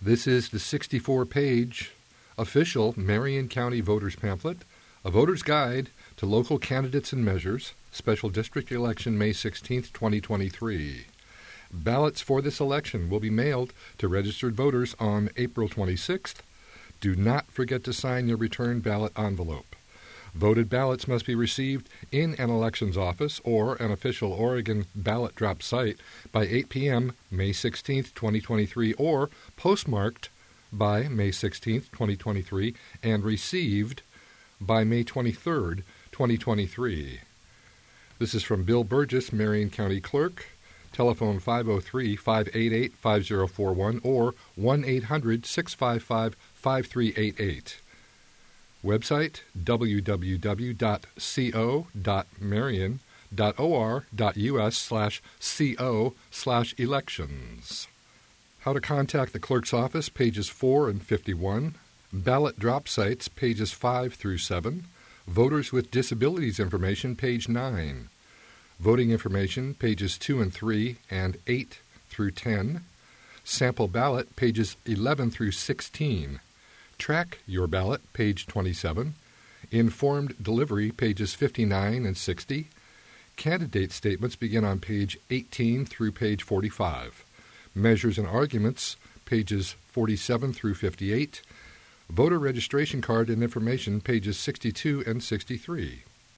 This is the 64-page official Marion County Voters Pamphlet, a voter's guide to local candidates and measures, special district election May 16, 2023. Ballots for this election will be mailed to registered voters on April 26th. Do not forget to sign your return ballot envelope. Voted ballots must be received in an elections office or an official Oregon ballot drop site by 8 p.m. May 16, 2023, or postmarked by May 16, 2023, and received by May 23, 2023. This is from Bill Burgess, Marion County Clerk. Telephone 503-588-5041 or 1-800-655-5388. Website www.co.marion.or.us/co/elections. How to contact the clerk's office, pages 4 and 51. Ballot drop sites, pages 5 through 7. Voters with disabilities information, page 9. Voting information, pages 2 and 3 and 8 through 10. Sample ballot, pages 11 through 16. Track your ballot, page 27. Informed delivery, pages 59 and 60. Candidate statements begin on page 18 through page 45. Measures and arguments, pages 47 through 58. Voter registration card and information, pages 62 and 63.